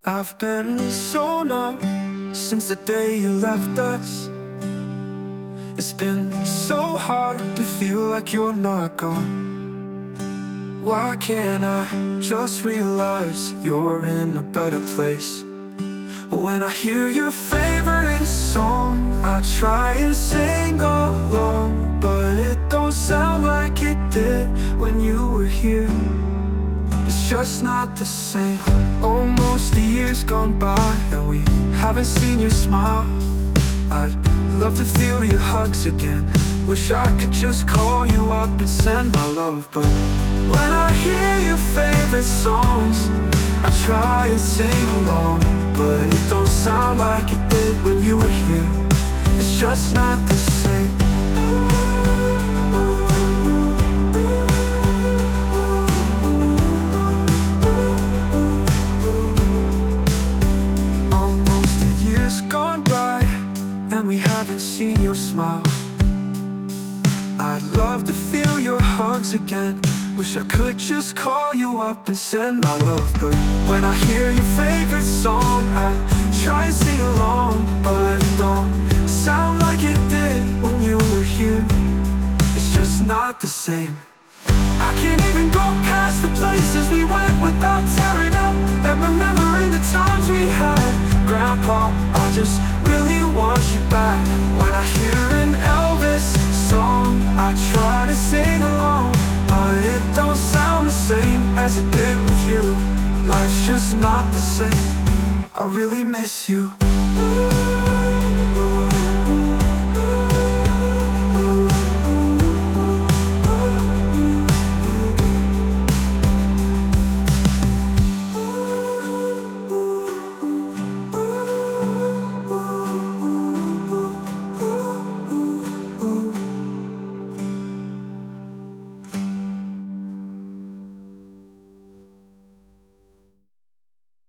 I've been so numb since the day you left us. It's been so hard to feel like you're not gone. Why can't I just realize you're in a better place? When I hear your favorite song, I try and sing along, but it don't sound like it did when you were here. It's just not the same. Almost a year's gone by and we haven't seen your smile. I'd love to feel your hugs again. Wish I could just call you up and send my love. But when I hear your favorite songs, I try and sing along, but it don't sound like it did when you were here. It's just not the same. Almost a year's gone by and we haven't seen your smile. I'd love to feel your hugs again. Wish I could just call you up and send my love. But when I hear your favorite song, I try and sing along, but it don't sound like it did when you were here. It's just not the same. I can't even go past the places we went without tearing up and remembering the times we had. Grandpa, I just really want you back. When I hear an Elvis song, I try to sing along, but it don't sound the same as it did with you. Life's just not the same. I really miss you.